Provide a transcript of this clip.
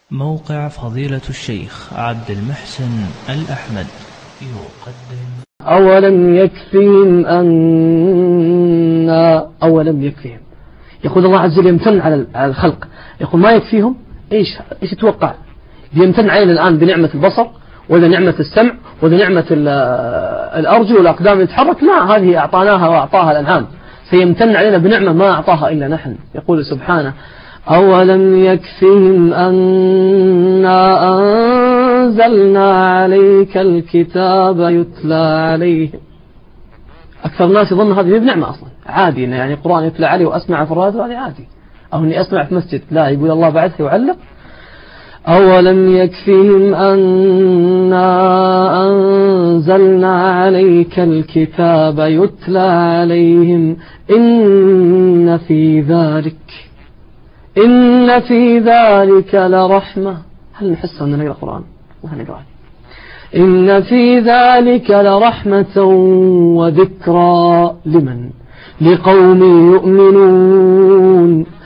موقع فضيلة الشيخ عبد المحسن الأحمد يقدم أولم يكفيهم أولم يكفيهم. يقول الله عز وجل يمتن على الخلق، يقول ما يكفيهم. إيش تتوقع؟ يمتن علينا الآن بنعمة البصر ولا نعمة السمع ولا نعمة الأرجل والأقدام اللي تتحرك؟ لا، هذه أعطاناها وأعطاها الأنعام. سيمتن علينا بنعمة ما أعطاها إلا نحن. يقول سبحانه: أولم يكفهم أنا أنزلنا عليك الكتاب يتلى عليهم. أكثر الناس يظن هذه بنعمة أصلا عادي، يعني القرآن يتلى عليه وأسمع في الراديو هذه عادي، أو أني أسمع في مسجد. لا، يقول الله بعدها يعلق: أولم يكفهم أنا أنزلنا عليك الكتاب يتلى عليهم إن في ذلك لرحمة. هل نحس أننا نقرأ القرآن؟ ما نقرأ. إن في ذلك لرحمة وذكرى لمن؟ لقوم يؤمنون.